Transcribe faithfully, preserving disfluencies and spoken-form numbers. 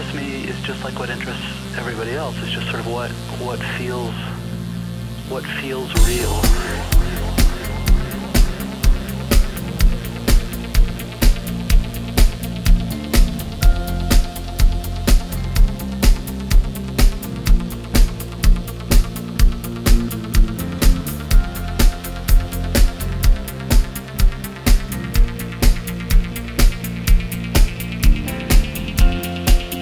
interests me is just like what interests everybody else. It's just sort of what what feels what feels real.